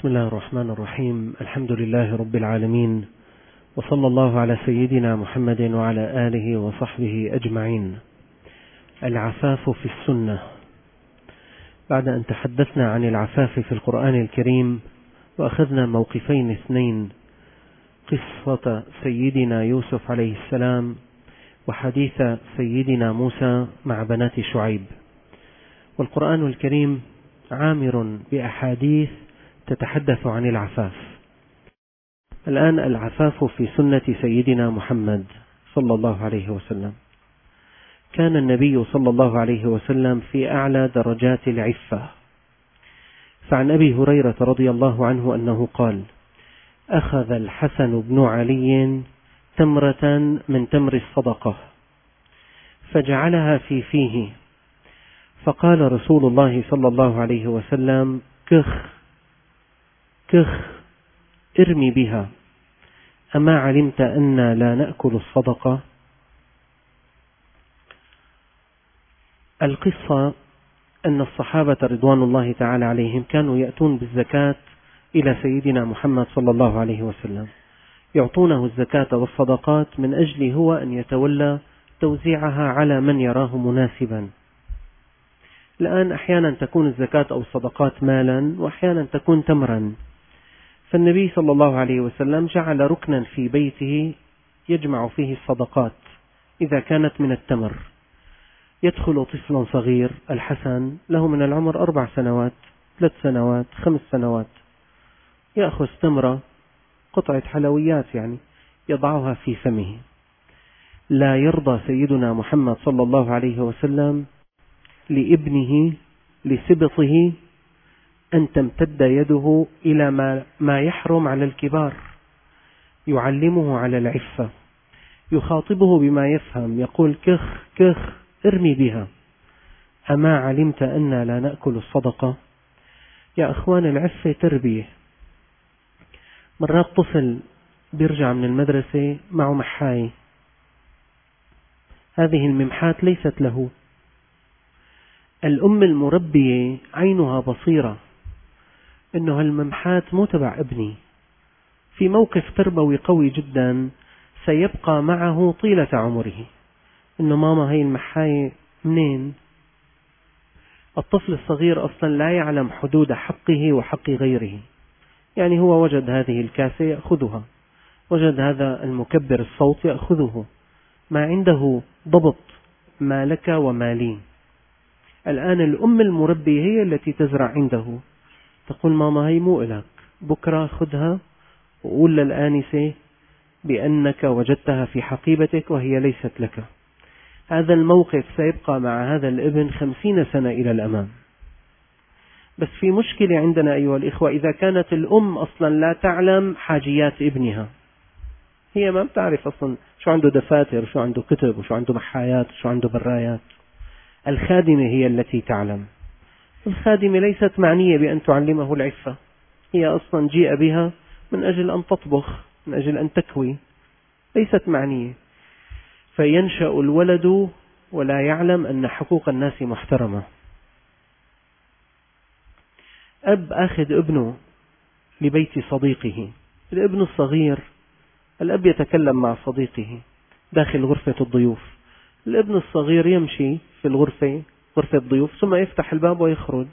بسم الله الرحمن الرحيم. الحمد لله رب العالمين، وصلى الله على سيدنا محمد وعلى آله وصحبه أجمعين. العفاف في السنة. بعد أن تحدثنا عن العفاف في القرآن الكريم وأخذنا موقفين اثنين، قصة سيدنا يوسف عليه السلام وحديث سيدنا موسى مع بنات شعيب، والقرآن الكريم عامر بأحاديث تتحدث عن العفاف. الآن العفاف في سنة سيدنا محمد صلى الله عليه وسلم. كان النبي صلى الله عليه وسلم في أعلى درجات العفة، فعن أبي هريرة رضي الله عنه أنه قال: أخذ الحسن بن علي تمرة من تمر الصدقة فجعلها في فيه، فقال رسول الله صلى الله عليه وسلم: كخ كخ ارمي بها، أما علمت أن لا نأكل الصدقة؟ القصة أن الصحابة رضوان الله تعالى عليهم كانوا يأتون بالزكاة إلى سيدنا محمد صلى الله عليه وسلم، يعطونه الزكاة والصدقات من أجل هو أن يتولى توزيعها على من يراه مناسبا. الآن أحيانا تكون الزكاة أو الصدقات مالا، وأحيانا تكون تمرا، فالنبي صلى الله عليه وسلم جعل ركنا في بيته يجمع فيه الصدقات إذا كانت من التمر. يدخل طفل صغير، الحسن له من العمر 4 سنوات 3 سنوات 5 سنوات، يأخذ تمرة، قطعة حلويات يعني، يضعها في فمه. لا يرضى سيدنا محمد صلى الله عليه وسلم لابنه لسبطه أن تمتد يده إلى ما يحرم على الكبار، يعلمه على العفة، يخاطبه بما يفهم، يقول: كخ كخ ارمي بها، أما علمت أن لا نأكل الصدقة؟ يا أخوان، العفة تربية. مرات طفل بيرجع من المدرسة معه محاية، هذه الممحات ليست له. الأم المربية عينها بصيرة إنه هالممحات مو تبع ابني، في موقف تربوي قوي جدا سيبقى معه طيلة عمره، إنه ماما هي المحاية منين؟ الطفل الصغير أصلا لا يعلم حدود حقه وحق غيره، يعني هو وجد هذه الكاسة يأخذها، وجد هذا المكبر الصوت يأخذه، ما عنده ضبط ما لك وما لي. الآن الأم المربية هي التي تزرع عنده، تقول: ماما هي مو إلك، بكرة خذها وقول للآنسة بأنك وجدتها في حقيبتك وهي ليست لك. هذا الموقف سيبقى مع هذا الابن 50 سنة إلى الأمام. بس في مشكلة عندنا أيها الإخوة، إذا كانت الأم أصلا لا تعلم حاجيات ابنها، هي ما بتعرف أصلا شو عنده دفاتر، شو عنده كتب، وشو عنده محايات، شو عنده برايات. الخادمة هي التي تعلم. الخادمة ليست معنية بأن تعلمه العفة، هي أصلا جيء بها من أجل أن تطبخ، من أجل أن تكوي، ليست معنية. فينشأ الولد ولا يعلم أن حقوق الناس محترمة. أب أخذ ابنه لبيت صديقه، الابن الصغير، الأب يتكلم مع صديقه داخل غرفة الضيوف، الابن الصغير يمشي في غرفة الضيوف ثم يفتح الباب ويخرج.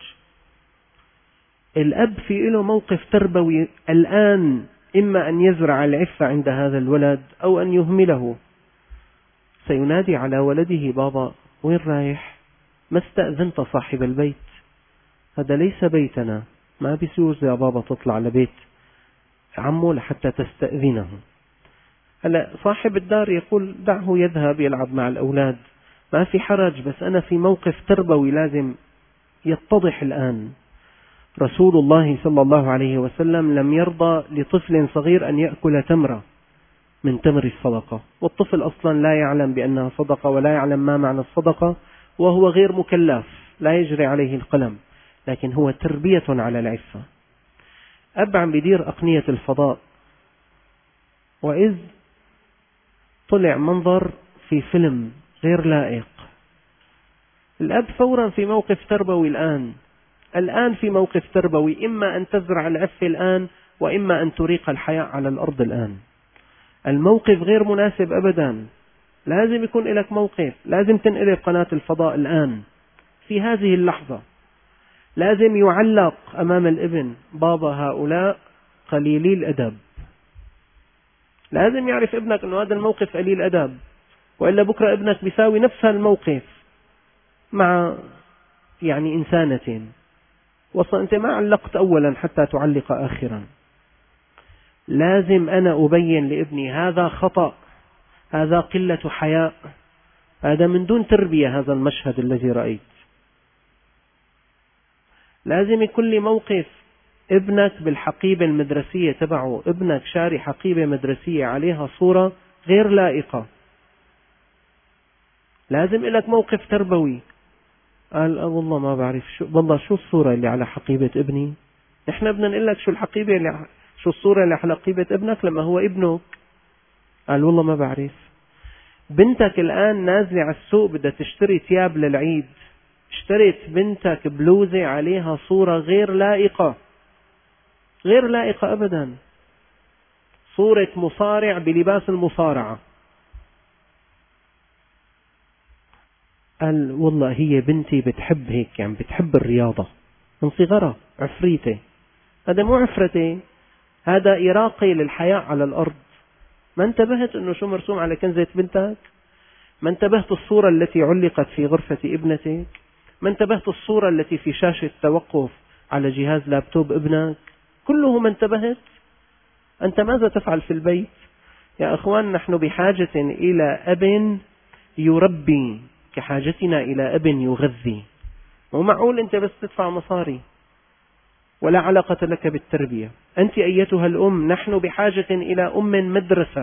الأب في له موقف تربوي الآن، إما أن يزرع العفة عند هذا الولد أو أن يهمله. سينادي على ولده: بابا وين رايح؟ ما استأذنت صاحب البيت، هذا ليس بيتنا، ما بيجوز يا بابا تطلع لبيت عمه لحتى تستأذنه. هلا صاحب الدار يقول: دعه يذهب يلعب مع الأولاد، ما في حرج، بس أنا في موقف تربوي لازم يتضح الآن. رسول الله صلى الله عليه وسلم لم يرضى لطفل صغير أن يأكل تمرة من تمر الصدقة، والطفل أصلا لا يعلم بأنها صدقة ولا يعلم ما معنى الصدقة، وهو غير مكلف، لا يجري عليه القلم، لكن هو تربية على العفة. أب عم بيدير أقنية الفضاء، وإذ طلع منظر في فيلم غير لائق، الأب فورا في موقف تربوي الآن، الآن في موقف تربوي، إما أن تزرع العفة الآن وإما أن تريق الحياء على الأرض الآن. الموقف غير مناسب أبدا. لازم يكون لك موقف، لازم تنقلب قناة الفضاء الآن في هذه اللحظة. لازم يعلق أمام الابن: بابا هؤلاء قليلي الأدب. لازم يعرف ابنك أنه هذا الموقف قليل أدب، وإلا بكرة ابنك بيساوي نفس الموقف مع إنسانة. وصل أنت ما علقت أولا حتى تعلق آخرا. لازم أنا أبين لابني هذا خطأ، هذا قلة حياء، هذا من دون تربية. هذا المشهد الذي رأيت لازم يكون لي موقف. ابنك بالحقيبة المدرسية تبعه، ابنك شاري حقيبة مدرسية عليها صورة غير لائقة، لازم لك موقف تربوي. قال والله ما بعرف شو الصورة اللي على حقيبة ابني. احنا بدنا نقول لك شو الصورة اللي على حقيبة ابنك لما هو ابنك. قال والله ما بعرف. بنتك الآن نازلة على السوق بدها تشتري ثياب للعيد، اشترت بنتك بلوزة عليها صورة غير لائقة، غير لائقة أبدا، صورة مصارع بلباس المصارعة. قال والله هي بنتي بتحب هيك، بتحب الرياضة من صغرها، عفريتة. هذا مو عفرتي، هذا إراقي للحياة على الأرض. ما انتبهت أنه شو مرسوم على كنزة بنتك؟ ما انتبهت الصورة التي علقت في غرفة ابنتك؟ ما انتبهت الصورة التي في شاشة توقف على جهاز لابتوب ابنك؟ كله ما انتبهت. أنت ماذا تفعل في البيت؟ يا أخوان، نحن بحاجة إلى أب يربي كحاجتنا إلى أب يغذي. ومعقول أنت بس تدفع مصاري ولا علاقة لك بالتربية؟ أنت أيتها الأم، نحن بحاجة إلى أم مدرسة،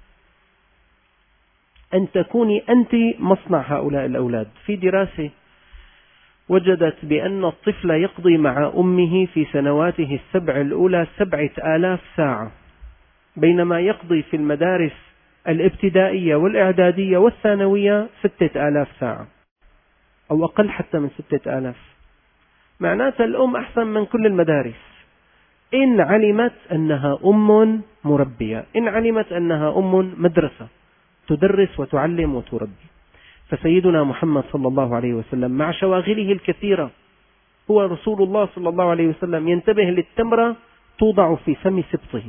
أن تكوني أنت مصنع هؤلاء الأولاد. في دراسة وجدت بأن الطفل يقضي مع أمه في سنواته 7 الأولى 7000 ساعة، بينما يقضي في المدارس الابتدائية والإعدادية والثانوية 6000 ساعة أو أقل حتى من 6000. معناتها الأم أحسن من كل المدارس إن علمت أنها أم مربية، إن علمت أنها أم مدرسة تدرس وتعلم وتربي. فسيدنا محمد صلى الله عليه وسلم مع شواغله الكثيرة، هو رسول الله صلى الله عليه وسلم، ينتبه للتمرة توضع في فم سبطه.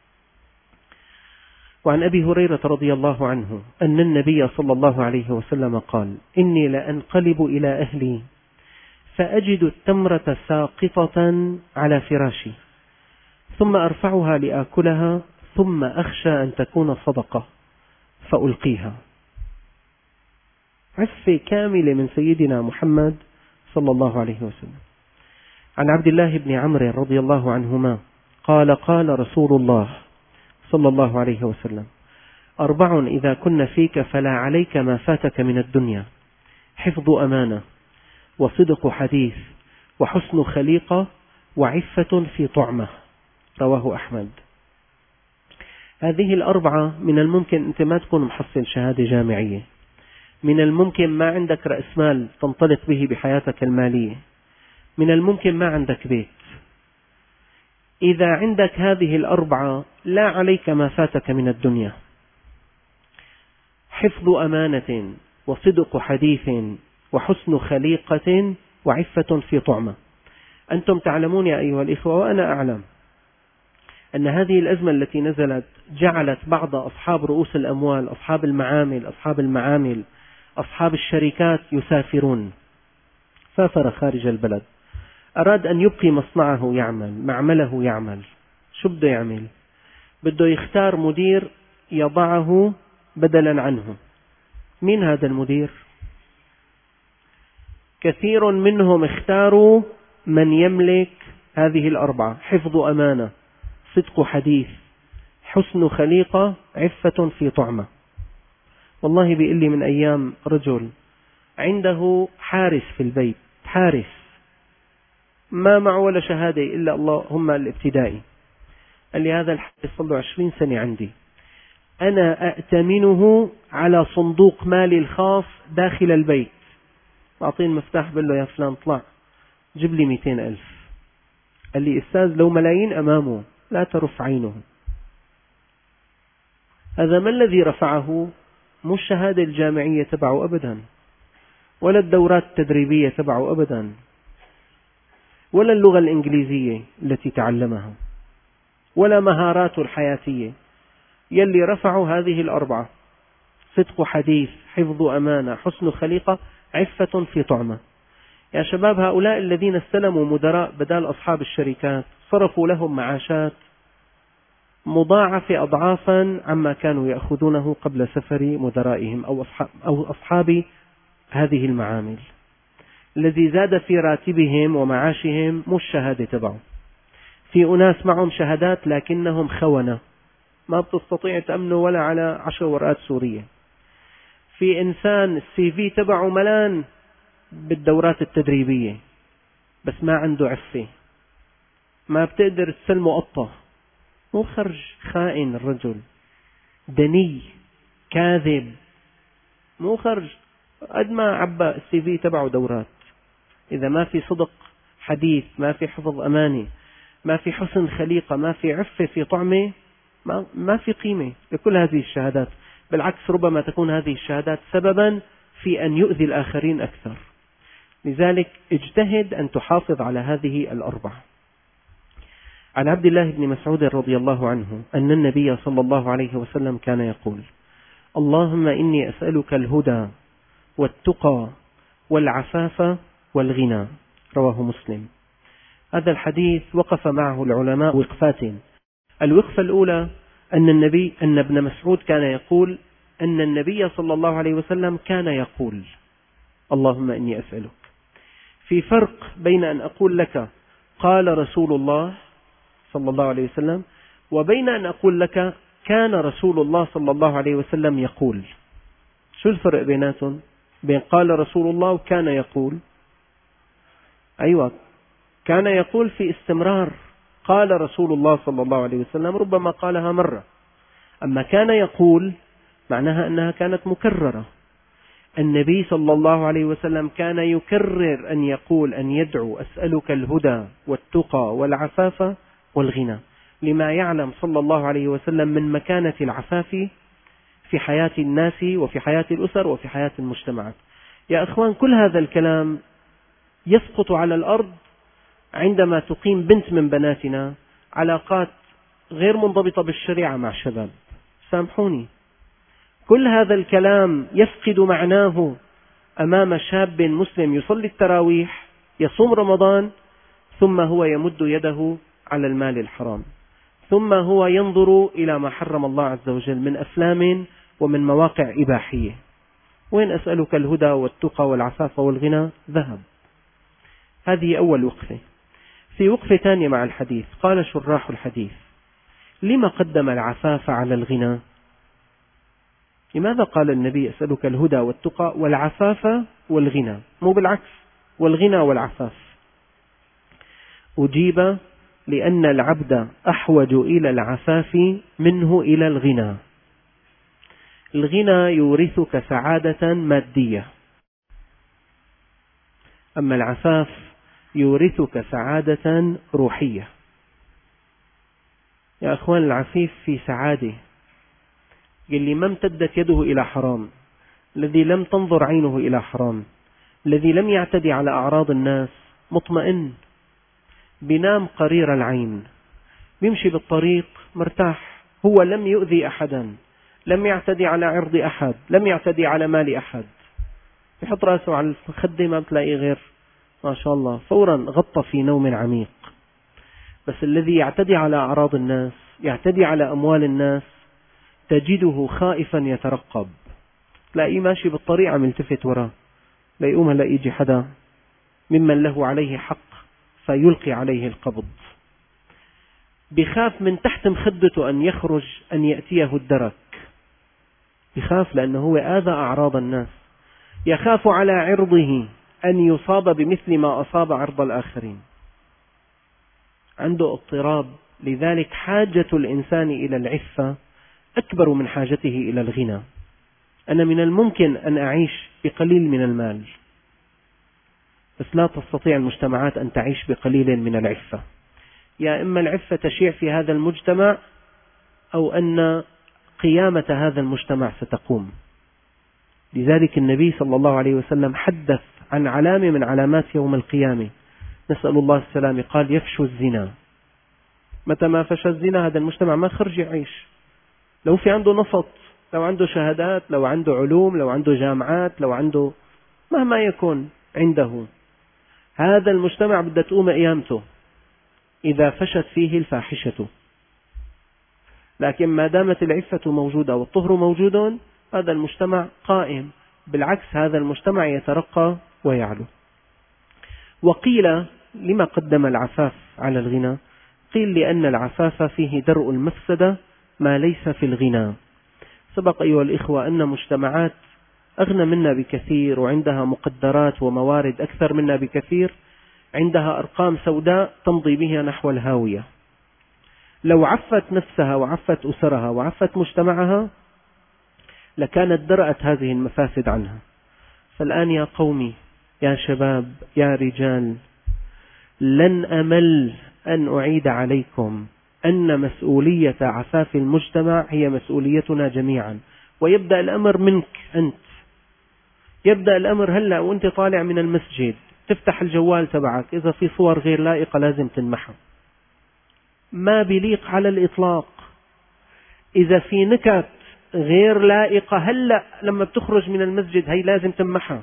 وعن أبي هريرة رضي الله عنه أن النبي صلى الله عليه وسلم قال: إني لأنقلب إلى أهلي فأجد التمرة ساقطة على فراشي، ثم أرفعها لآكلها، ثم أخشى أن تكون صدقة فألقيها. عفة كاملة من سيدنا محمد صلى الله عليه وسلم. عن عبد الله بن عمرو رضي الله عنهما قال: قال رسول الله صلى الله عليه وسلم: 4 إذا كن فيك فلا عليك ما فاتك من الدنيا: حفظ أمانة، وصدق حديث، وحسن خليقة، وعفة في طعمة. رواه أحمد. هذه 4 من الممكن أنت ما تكون محصل شهادة جامعية، من الممكن ما عندك رأس مال تنطلق به بحياتك المالية، من الممكن ما عندك بيت. إذا عندك هذه 4 لا عليك ما فاتك من الدنيا: حفظ أمانة، وصدق حديث، وحسن خليقة، وعفة في طعمة. أنتم تعلمون يا أيها الإخوة وأنا أعلم أن هذه الأزمة التي نزلت جعلت بعض أصحاب رؤوس الأموال، أصحاب المعامل، أصحاب الشركات يسافرون. سافر خارج البلد، أراد أن يبقي مصنعه يعمل، معمله يعمل. شو بده يعمل؟ بده يختار مدير يضعه بدلا عنه. مين هذا المدير؟ كثير منهم اختاروا من يملك هذه 4: حفظ أمانة، صدق حديث، حسن خليقة، عفة في طعمة. والله بيقول لي من أيام رجل عنده حارس في البيت، حارس ما معه ولا شهادة إلا اللهم الابتدائي. قال لي هذا الحارس صار له 20 سنة عندي، أنا أأتمنه على صندوق مالي الخاص داخل البيت. أعطيه المفتاح، بقول له يا فلان اطلع جيب لي 200,000. قال لي أستاذ لو ملايين أمامه لا ترف عينه. هذا ما الذي رفعه؟ مو الشهادة الجامعية تبعه أبدا، ولا الدورات التدريبية تبعه أبدا، ولا اللغة الإنجليزية التي تعلمها، ولا مهاراته الحياتية. يلي رفعوا هذه الأربعة: صدق حديث، حفظ أمانة، حسن خليقة، عفة في طعمة. يا شباب، هؤلاء الذين استلموا مدراء بدال أصحاب الشركات صرفوا لهم معاشات مضاعفة أضعافا عما كانوا يأخذونه قبل سفر مدرائهم أو أصحاب هذه المعامل. الذي زاد في راتبهم ومعاشهم مو الشهادة تبعه. في أناس معهم شهادات لكنهم خونة، ما بتستطيع تأمنه ولا على 10 ورقات سورية. في إنسان السي في تبعه ملان بالدورات التدريبية بس ما عنده عفة، ما بتقدر تسلمه قطة، مو خرج، خائن الرجل، دني، كاذب، مو خرج. قد ما عبى السي في تبعه دورات، إذا ما في صدق حديث، ما في حفظ أمانة، ما في حسن خليقة، ما في عفة في طعمة، ما في قيمة لكل هذه الشهادات. بالعكس، ربما تكون هذه الشهادات سببا في أن يؤذي الآخرين أكثر. لذلك اجتهد أن تحافظ على هذه الأربعة. عن عبد الله بن مسعود رضي الله عنه أن النبي صلى الله عليه وسلم كان يقول: اللهم إني أسألك الهدى والتقى والعفاف والغنى. رواه مسلم. هذا الحديث وقف معه العلماء وقفات. الوقفة الأولى أن ابن مسعود كان يقول أن النبي صلى الله عليه وسلم كان يقول: اللهم إني أسألك. في فرق بين أن أقول لك قال رسول الله صلى الله عليه وسلم وبين أن أقول لك كان رسول الله صلى الله عليه وسلم يقول. شو الفرق بيناتهم؟ بين قال رسول الله وكان يقول. أيوة، كان يقول في استمرار، قال رسول الله صلى الله عليه وسلم ربما قالها مرة. أما كان يقول معناها أنها كانت مكررة. النبي صلى الله عليه وسلم كان يكرر أن يقول، أن يدعو: أسألك الهدى والتقى والعفاف والغنى، لما يعلم صلى الله عليه وسلم من مكانة العفاف في حياة الناس وفي حياة الأسر وفي حياة المجتمعات. يا أخوان، كل هذا الكلام يسقط على الأرض عندما تقيم بنت من بناتنا علاقات غير منضبطة بالشريعة مع شباب. سامحوني، كل هذا الكلام يفقد معناه أمام شاب مسلم يصلي التراويح، يصوم رمضان، ثم هو يمد يده على المال الحرام، ثم هو ينظر إلى ما حرم الله عز وجل من أفلام ومن مواقع إباحية. وين أسألك الهدى والتقى والعفاف والغنى؟ ذهب. هذه أول وقفة. في وقفة ثانية مع الحديث قال شراح الحديث: لما قدم العفاف على الغنى؟ لماذا قال النبي أسألك الهدى والتقى والعفاف والغنى، مو بالعكس، والغنى والعفاف؟ أجيب: لأن العبد أحوج إلى العفاف منه إلى الغنى. الغنى يورثك سعادة مادية، أما العفاف يورثك سعادة روحية. يا أخوان، العفيف في سعادة. اللي ما امتدت يده إلى حرام، الذي لم تنظر عينه إلى حرام، الذي لم يعتدي على أعراض الناس، مطمئن، بينام قرير العين، بيمشي بالطريق مرتاح، هو لم يؤذي أحدا، لم يعتدي على عرض أحد، لم يعتدي على مال أحد. يحط رأسه على الخدة ما بتلاقيه غير ما شاء الله فورا غطى في نوم عميق. بس الذي يعتدي على أعراض الناس، يعتدي على أموال الناس، تجده خائفا يترقب، تلاقيه ماشي بالطريق عم يلتفت وراه، لا يقوم هلا يجي حدا ممن له عليه حق فيلقي عليه القبض. بخاف من تحت مخدته أن يخرج أن يأتيه الدرك، يخاف لأنه هو آذى أعراض الناس، يخاف على عرضه أن يصاب بمثل ما أصاب عرض الآخرين، عنده اضطراب. لذلك حاجة الإنسان إلى العفة أكبر من حاجته إلى الغنى. أنا من الممكن أن أعيش بقليل من المال، بس لا تستطيع المجتمعات أن تعيش بقليل من العفة. يا إما العفة تشيع في هذا المجتمع أو أن قيامة هذا المجتمع ستقوم. لذلك النبي صلى الله عليه وسلم حدث عن علامة من علامات يوم القيامة، نسأل الله السلامة، قال يفشو الزنا. متى ما فشى الزنا هذا المجتمع ما خرج يعيش. لو في عنده نفط، لو عنده شهادات، لو عنده علوم، لو عنده جامعات، لو عنده مهما يكون عنده، هذا المجتمع بدها تقوم قيامته إذا فشت فيه الفاحشة. لكن ما دامت العفة موجودة والطهر موجود هذا المجتمع قائم، بالعكس هذا المجتمع يترقى ويعلو. وقيل لما قدم العفاف على الغنى؟ قيل لأن العفاف فيه درء المفسدة ما ليس في الغنى. سبق أيها الإخوة أن مجتمعات أغنى منا بكثير وعندها مقدرات وموارد أكثر منا بكثير عندها أرقام سوداء تمضي بها نحو الهاوية. لو عفت نفسها وعفت أسرها وعفت مجتمعها لكانت درأت هذه المفاسد عنها. فالآن يا قومي، يا شباب، يا رجال، لن أمل أن أعيد عليكم أن مسؤولية عفاف المجتمع هي مسؤوليتنا جميعا، ويبدأ الأمر منك أنت. يبدأ الأمر هلأ وأنت طالع من المسجد، تفتح الجوال تبعك، إذا في صور غير لائقة لازم تنمحها، ما بيليق على الإطلاق. إذا في نكت غير لائقة هلأ لما بتخرج من المسجد هي لازم تنمحها.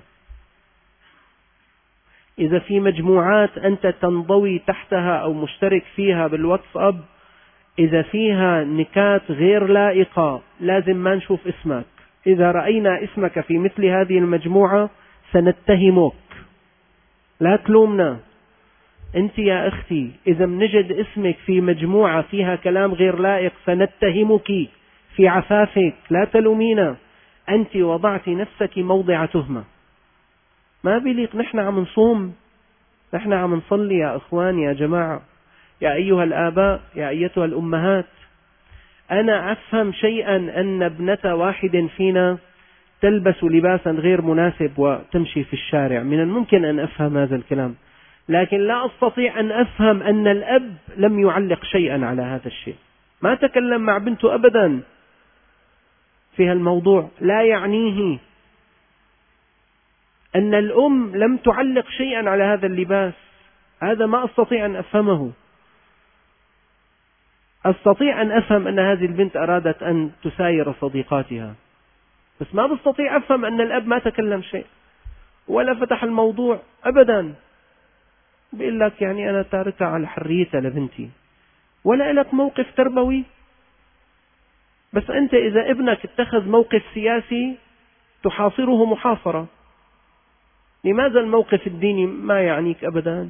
إذا في مجموعات أنت تنضوي تحتها أو مشترك فيها بالواتساب، إذا فيها نكات غير لائقة لازم ما نشوف اسمك. إذا رأينا اسمك في مثل هذه المجموعة سنتهمك، لا تلومنا. أنت يا أختي إذا منجد اسمك في مجموعة فيها كلام غير لائق سنتهمك في عفافك، لا تلومينا. أنت وضعت نفسك موضع تهمة، ما بيليق. نحن عم نصوم، نحن عم نصلي يا أخوان، يا جماعة، يا أيها الآباء، يا أيتها الأمهات. أنا أفهم شيئا أن ابنة واحد فينا تلبس لباسا غير مناسب وتمشي في الشارع، من الممكن أن أفهم هذا الكلام، لكن لا أستطيع أن أفهم أن الأب لم يعلق شيئا على هذا الشيء. ما تكلم مع بنته أبدا في الموضوع، لا يعنيه. أن الأم لم تعلق شيئا على هذا اللباس، هذا ما أستطيع أن أفهمه. أستطيع أن أفهم أن هذه البنت أرادت أن تساير صديقاتها، بس ما بستطيع أفهم أن الأب ما تكلم شيء ولا فتح الموضوع أبدا. بيقول لك يعني أنا تاركها على حريتها لبنتي، ولا لك موقف تربوي. بس أنت إذا ابنك اتخذ موقف سياسي تحاصره محاصرة، لماذا الموقف الديني ما يعنيك أبدا؟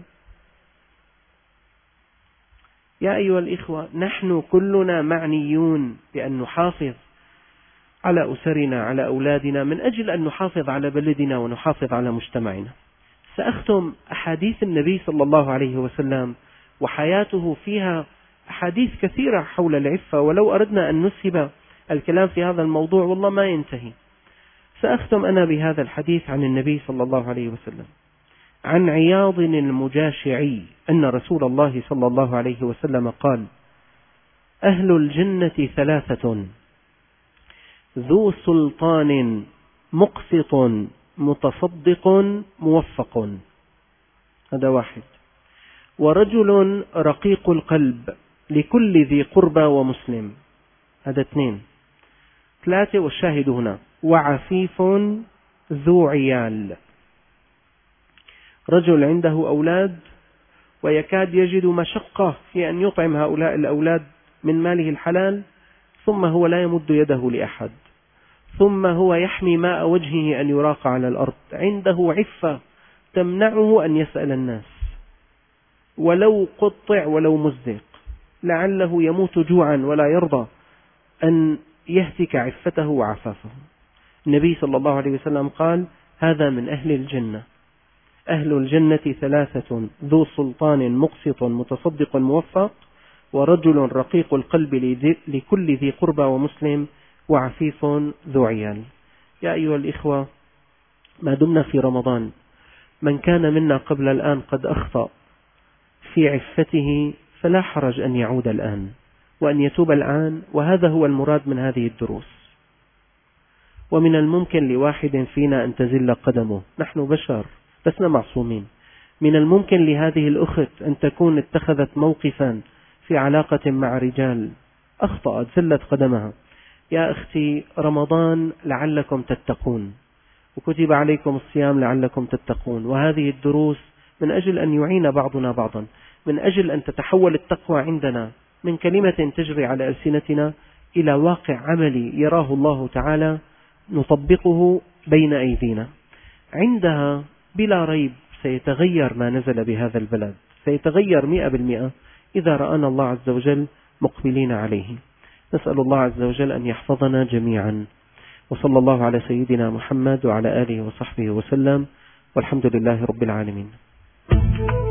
يا أيها الإخوة، نحن كلنا معنيون بأن نحافظ على أسرنا، على أولادنا، من أجل أن نحافظ على بلدنا ونحافظ على مجتمعنا. سأختم أحاديث النبي صلى الله عليه وسلم وحياته فيها أحاديث كثيرة حول العفة، ولو أردنا أن نسهب الكلام في هذا الموضوع والله ما ينتهي. سأختم أنا بهذا الحديث عن النبي صلى الله عليه وسلم عن عياض المجاشعي أن رسول الله صلى الله عليه وسلم قال: أهل الجنة ثلاثة: ذو سلطان مقسط متصدق موفق، هذا واحد. ورجل رقيق القلب لكل ذي قربى ومسلم، هذا اثنين. ثلاثة والشاهد هنا: وعفيف ذو عيال، رجل عنده أولاد ويكاد يجد مشقة في أن يطعم هؤلاء الأولاد من ماله الحلال، ثم هو لا يمد يده لأحد، ثم هو يحمي ماء وجهه أن يراق على الأرض، عنده عفة تمنعه أن يسأل الناس ولو قطع ولو مزق، لعله يموت جوعا ولا يرضى أن يهتك عفته وعفافه. النبي صلى الله عليه وسلم قال: هذا من أهل الجنة. أهل الجنة ثلاثة: ذو سلطان مقسط متصدق موفق، ورجل رقيق القلب لكل ذي قربى ومسلم، وعفيف ذو عيال. يا أيها الإخوة، ما دمنا في رمضان من كان منا قبل الآن قد أخطأ في عفته فلا حرج أن يعود الآن وأن يتوب الآن، وهذا هو المراد من هذه الدروس. ومن الممكن لواحد فينا أن تزل قدمه، نحن بشر لسنا معصومين. من الممكن لهذه الأخت أن تكون اتخذت موقفا في علاقة مع رجال، أخطأت زلت قدمها. يا أختي، رمضان لعلكم تتقون، وكتب عليكم الصيام لعلكم تتقون، وهذه الدروس من أجل أن يعين بعضنا بعضا، من أجل أن تتحول التقوى عندنا من كلمة تجري على ألسنتنا إلى واقع عملي يراه الله تعالى نطبقه بين أيدينا. عندها بلا ريب سيتغير ما نزل بهذا البلد، سيتغير 100% إذا رأنا الله عز وجل مقبلين عليه. نسأل الله عز وجل أن يحفظنا جميعا، وصلى الله على سيدنا محمد وعلى آله وصحبه وسلم، والحمد لله رب العالمين.